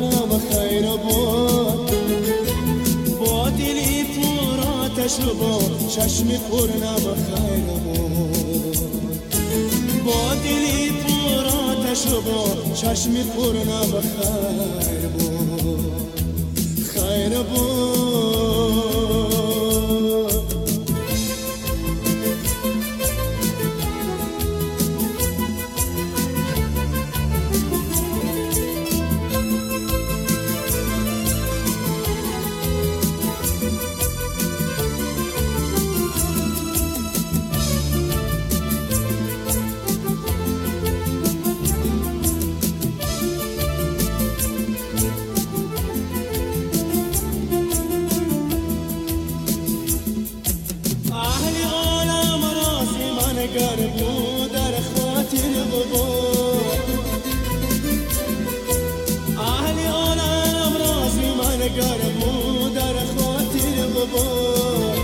غم خیر بود، با دلی پر آتش و با چشمی پر نم خیر بود، با دلی پر آتش و با چشمی پر نم خیر بود، خیر بود. گر بود در خاطر بود، اهل عالم راضی من گر بود در خاطر بود،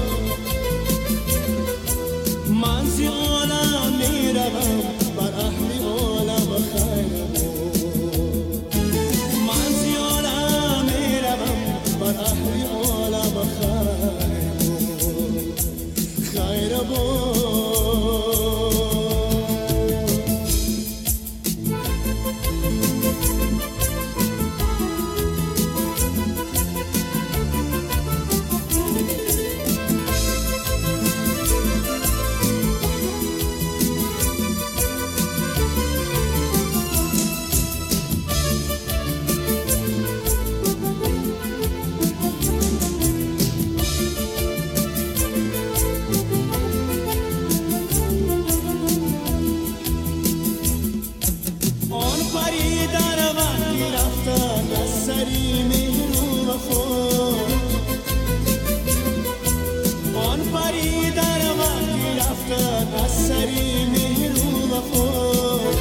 من زی عالم می روم بر اهل عالم خیر بود، من زی عالم می روم بر اهل عالم خیر بود، خیر بود. سری مهرو وفا، آن پری در وقتی رفتن از سری مهرو وفا،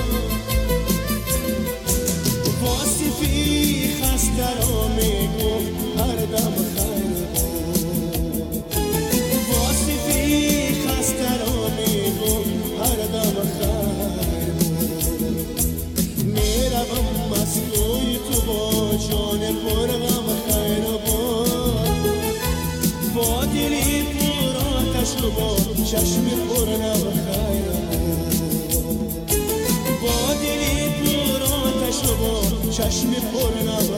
واصفی خسته را میگفت هر دم خیر بود، واصفی خسته را میگفت هر دم خیر بود، میروم مسلوی تو با جان پر غم خیر بود، با دلی پر آتش و با چشم پر نم خیر بود، با دلی پر آتش و با چشم پر نم